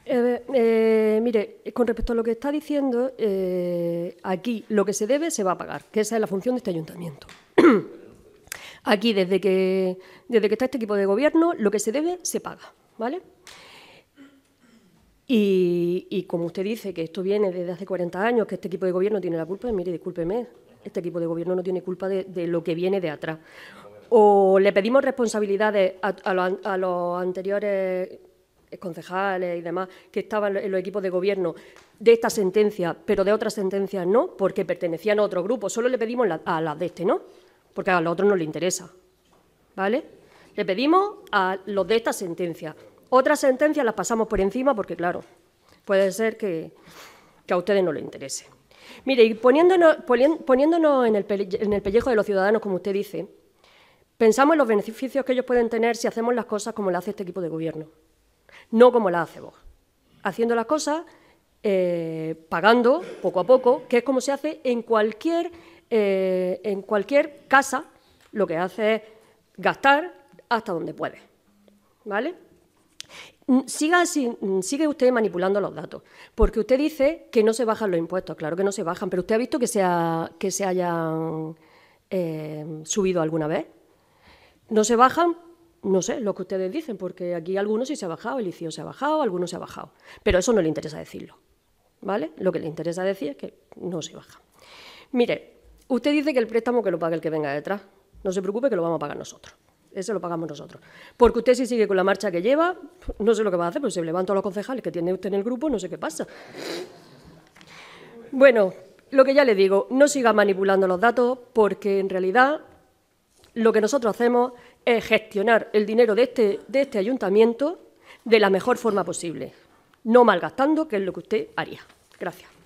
Mire, con respecto a lo que está diciendo, aquí lo que se debe se va a pagar, que esa es la función de este ayuntamiento. Aquí, desde que está este equipo de gobierno, lo que se debe se paga, ¿vale? Y como usted dice que esto viene desde hace 40 años, que este equipo de gobierno tiene la culpa, mire, discúlpeme, este equipo de gobierno no tiene culpa de lo que viene de atrás. O le pedimos responsabilidades a los anteriores concejales y demás que estaban en los equipos de gobierno de esta sentencia, pero de otras sentencias no, porque pertenecían a otro grupo. Solo le pedimos a las de este, ¿no? Porque a los otros no les interesa, ¿vale? Le pedimos a los de esta sentencia. Otras sentencias las pasamos por encima porque, claro, puede ser que a ustedes no les interese. Mire, y poniéndonos en el pellejo de los ciudadanos, como usted dice, pensamos en los beneficios que ellos pueden tener si hacemos las cosas como las hace este equipo de gobierno, no como las hace Vox. Haciendo las cosas, pagando poco a poco, que es como se hace en cualquier casa, lo que hace es gastar hasta donde puede, ¿vale? Sigue usted manipulando los datos, porque usted dice que no se bajan los impuestos. Claro que no se bajan, pero ¿usted ha visto que se hayan subido alguna vez? No se bajan, no sé, lo que ustedes dicen, porque aquí algunos sí se ha bajado, el ICIO se ha bajado, algunos se ha bajado, pero eso no le interesa decirlo, ¿vale? Lo que le interesa decir es que no se baja. Mire, usted dice que el préstamo que lo pague el que venga detrás. No se preocupe, que lo vamos a pagar nosotros. Eso lo pagamos nosotros. Porque usted si sigue con la marcha que lleva, no sé lo que va a hacer, pues se levanta a los concejales que tiene usted en el grupo, no sé qué pasa. Bueno, lo que ya le digo, no siga manipulando los datos, porque en realidad lo que nosotros hacemos es gestionar el dinero de este ayuntamiento de la mejor forma posible, no malgastando, que es lo que usted haría. Gracias.